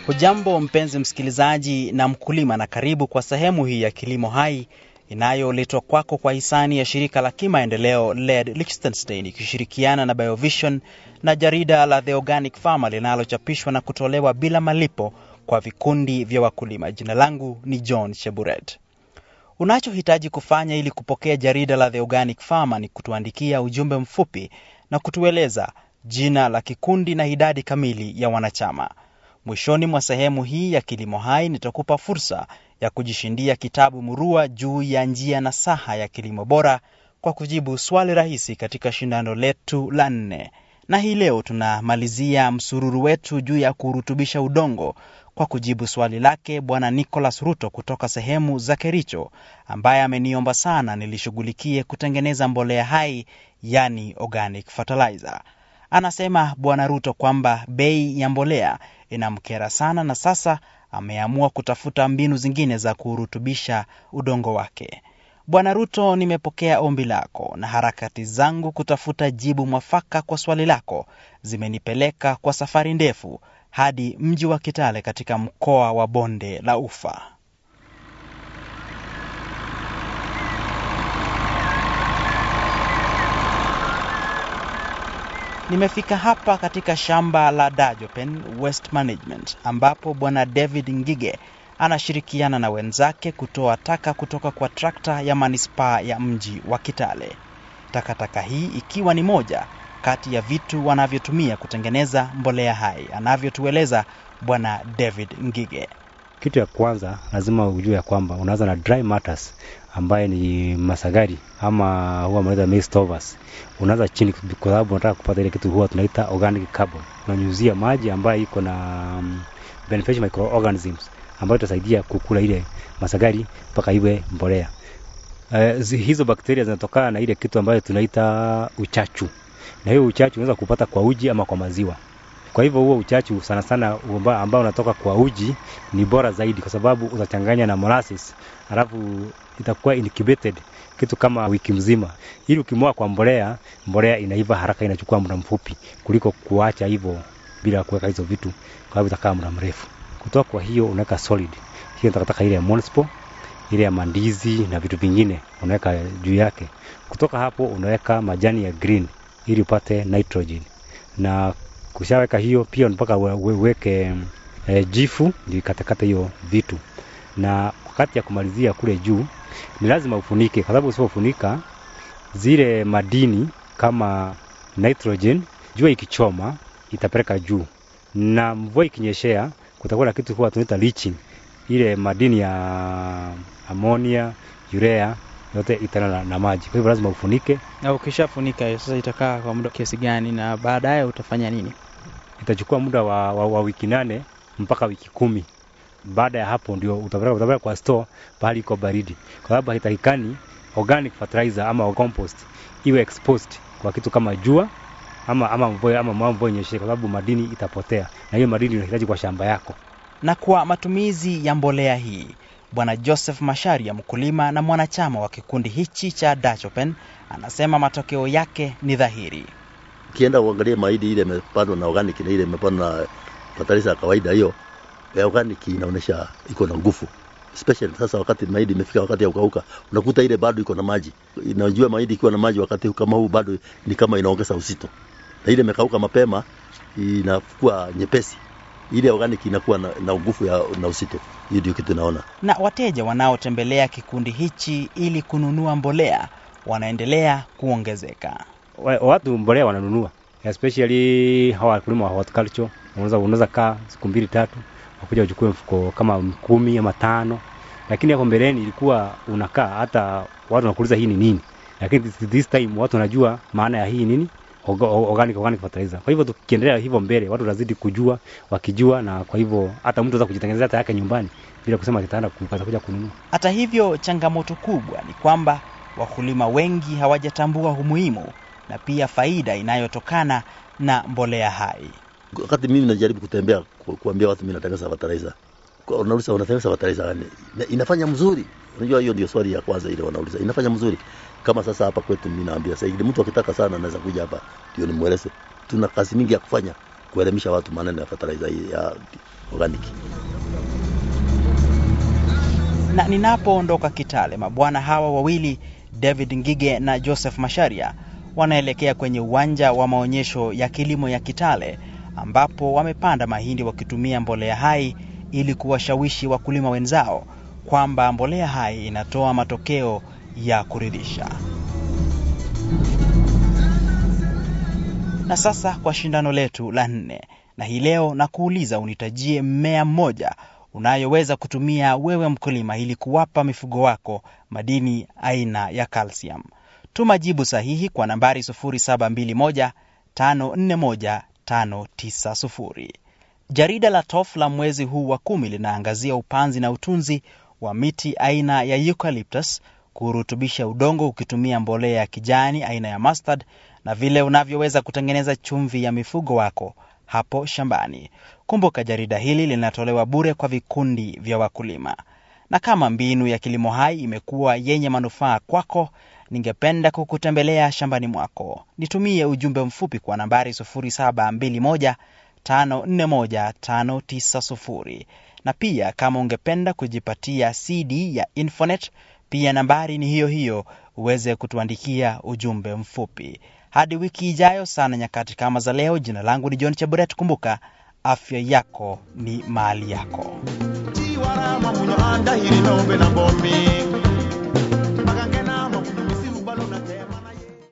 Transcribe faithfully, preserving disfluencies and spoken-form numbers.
Hujambo mpenzi msikilizaji na mkulima, na karibu kwa sehemu hii ya Kilimo Hai inayoletwa kwako kwa hisani ya shirika la kimaendeleo L E D Liechtenstein ikishirikiana na BioVision na jarida la The Organic Farmer linalochapishwa na kutolewa bila malipo kwa vikundi vya wakulima. Jina langu ni John Sheburet. Unachohitaji kufanya ili kupokea jarida la The Organic Farmer ni kutuandikia ujumbe mfupi na kutueleza jina la kikundi na idadi kamili ya wanachama. Mwishoni mwa sehemu hii ya Kilimo Hai nitakupa fursa ya kujishindia kitabu murua juu ya njia na saha ya kilimo bora kwa kujibu swali rahisi katika shindano letu la nne. Na hii leo tunamalizia msururu wetu juu ya kurutubisha udongo kwa kujibu swali lake Bwana Nicholas Ruto kutoka sehemu za Kericho, ambaye ameniomba sana nilishughulikie kutengeneza mbolea hai, yani organic fertilizer. Anasema Bwana Ruto kwamba bei ya mbolea inamkera sana na sasa ameamua kutafuta mbinu zingine za kurutubisha udongo wake. Bwana Ruto, nimepokea ombi lako na harakati zangu kutafuta jibu mwafaka kwa swali lako zimenipeleka kwa safari ndefu hadi mji wa Kitale katika mkoa wa Bonde la Ufa. Nimefika hapa katika shamba la Dajopen Waste Management ambapo Bwana David Ngige anashirikiana na wenzake kutoa taka kutoka kwa trakta ya manispaa ya mji wa Kitale. Takataka hii ikiwa ni moja kati ya vitu wanavyotumia kutengeneza mbolea hai, anavyotueleza Bwana David Ngige. Kitu ya kwanza lazima ujue ya kwamba unaanza na dry matters ambaye ni masagari ama huwa mnaita maize stovers. Unaanza chini kwa sababu unataka kupata ile kitu huwa tunaita organic carbon. Unanyunyizia maji ambayo iko na um, beneficial microorganisms ambayo itasaidia kukula ile masagari mpaka iwe mbolea. Uh, hizo bakteria zinatokana na ile kitu ambayo tunaita uchachu. Na hiyo uchachu unaweza kupata kwa uji ama kwa maziwa. Kwa hivyo huo uchachu sana sana ambao unatoka kwa uji ni bora zaidi kwa sababu utachanganya na molasses, alafu itakuwa incubated kitu kama wiki mzima. Ili ukimwaga kwa mbolea, mbolea inaiva haraka, inachukua muda mfupi kuliko kuacha hivyo bila kuweka hizo vitu, kwa sababu itakaa muda mrefu. Kutoka kwa hiyo unaweka solid. Hiyo takataka ile ya Monspo, ile ya mandizi na vitu vingine unaweka juu yake. Kutoka hapo unaweka majani ya green ili upate nitrogen. Na kushaweka hiyo pia mpaka uweke e, jifu ndio katakata hiyo vitu. Na wakati ya kumalizia kule juu ni lazima ufunike, kwa sababu usipofunika zile madini kama nitrogen, jua ikichoma itapeleka juu, na mvua ikinyeshea kutakuwa na kitu huwa tunaita leaching, ile madini ya ammonia, urea yote itana na maji. Kwa hivyo lazima ufunike. Na ukishafunika sasa itakaa kwa muda kiasi gani na baadaye utafanya nini? Itachukua muda wa, wa, wa wiki nane mpaka wiki kumi. Baada ya hapo ndio utapeleka utapeleka kwa store pahali iko baridi, kwa sababu haitakikani organic fertilizer ama compost iwe exposed kwa kitu kama jua ama ama mvua ama mvua inyeshe, kwa sababu madini itapotea, na hiyo madini unahitaji kwa shamba yako. Na kwa matumizi ya mbolea hii, Bwana Joseph Masharia, mkulima na mwanachama wa kikundi hichi cha Dajopen, anasema matokeo yake ni dhahiri. Ukienda uangalie mahindi ile imepandwa na organic na ile imepandwa na fertilizer kawaida, hiyo ya organic inaonyesha iko na nguvu. Especially sasa wakati mahindi imefika wakati ya kukauka, unakuta ile bado iko na maji. Inajua mahindi ikiwa na maji wakati kama huu bado ni kama inaongeza uzito. Na ile imekauka mapema inakuwa nyepesi. Ile organic inakuwa na, na nguvu ya na uzito. Hiyo ndio kitu naona. Na wateja wanaotembelea kikundi hichi ili kununua mbolea wanaendelea kuongezeka. Watu mbolea wananunua, especially hawa wakulima wa horticulture. Unaweza unaweza kaa siku mbili tatu wakuja uchukue mfuko kama kumi ama tano, lakini hapo mbeleni ilikuwa unakaa hata watu wanakuuliza hii ni nini, lakini this time watu wanajua maana ya hii nini organic organic fertilizer. Kwa hivyo tukiendelea hivyo mbele watu wazidi kujua, wakijua, na kwa hivyo hata mtu anaweza kujitengenezea hata yake nyumbani bila kusema ataenda kupata kuja kununua. Hata hivyo changamoto kubwa ni kwamba wakulima wengi hawajatambua umuhimu na pia faida inayotokana na mbolea hai. Wakati mimi najaribu kutembea kuambia watu mimi natengeneza fertilizer, wanauliza unatengeneza fertilizer gani? Inafanya mzuri. Unajua hiyo ndio swali ya kwanza ile wanauliza. Inafanya mzuri. Kama sasa hapa kwetu mimi naambia sasa hivi mtu akitaka sana anaweza kuja hapa ndio nimueleze. Tuna kazi mingi ya kufanya kuelimisha watu maneno ya fertilizer ya organic. Na ninapoondoka Kitale, mabwana hawa wawili David Ngige na Joseph Masharia wanaelekea kwenye uwanja wa maonyesho ya kilimo ya Kitale, ambapo wamepanda mahindi wakitumia mbolea hai ili kuwashawishi wakulima wenzao kwamba mbolea hai inatoa matokeo ya kuridhisha. Na sasa kwa shindano letu la nne, na hii leo na kuuliza unitajie mmea mmoja unayoweza kutumia wewe mkulima ili kuwapa mifugo wako madini aina ya calcium. Tuma jibu sahihi kwa nambari sufuri saba mbili moja tano nne moja tano tisa sufuri. Jarida la T O F la mwezi huu wa kumi linaangazia upanzi na utunzi wa miti aina ya eucalyptus, kurutubisha udongo ukitumia mbolea ya kijani aina ya mustard, na vile unavyoweza kutengeneza chumvi ya mifugo wako hapo shambani. Kumbuka jarida hili linatolewa bure kwa vikundi vya wakulima. Na kama mbinu ya kilimo hai imekuwa yenye manufaa kwako, ningependa kukutembelea shambani mwako. Nitumie ujumbe mfupi kwa nambari sufuri saba mbili moja tano nne moja tano tisa sufuri. Na pia kama ungependa kujipatia C D ya Infonet, pia nambari ni hiyo hiyo, uweze kutuandikia ujumbe mfupi. Hadi wiki ijayo sana nyakati kama za leo, jina langu ni John Cheburet. Kumbuka, afya yako ni mali yako.